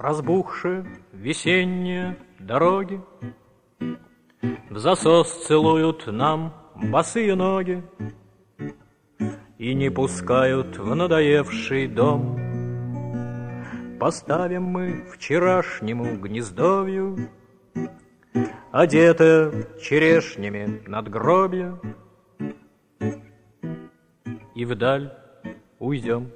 разбухшие весенние дороги, в засос целуют нам босые ноги и не пускают в надоевший дом. Поставим мы вчерашнему гнездовью, одетое черешнями надгробья, и вдаль уйдем.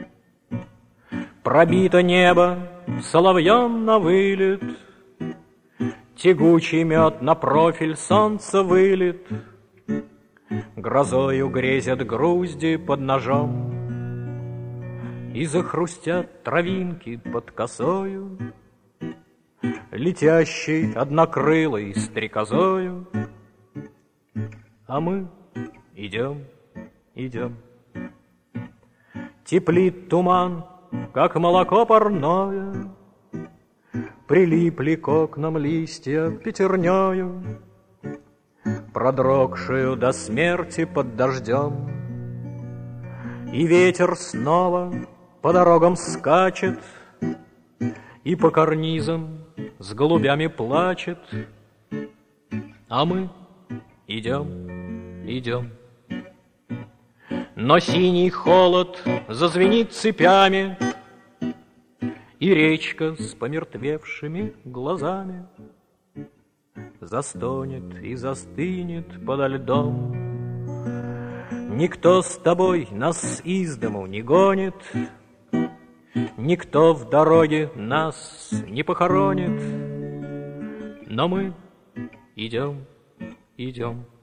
Пробито небо соловьем на вылет, тягучий мед на профиль солнца вылет, грозою грезят грузди под ножом, и захрустят травинки под косою, летящей однокрылой стрекозою. А мы идем, идем. Теплит туман, как молоко парное, прилипли к окнам листья пятернёю, продрогшую до смерти под дождем. И ветер снова по дорогам скачет, и по карнизам с голубями плачет. А мы идем, идем. Но синий холод зазвенит цепями, и речка с помертвевшими глазами застонет и застынет подо льдом. Никто с тобой нас из дому не гонит, никто в дороге нас не похоронит, но мы идем, идем.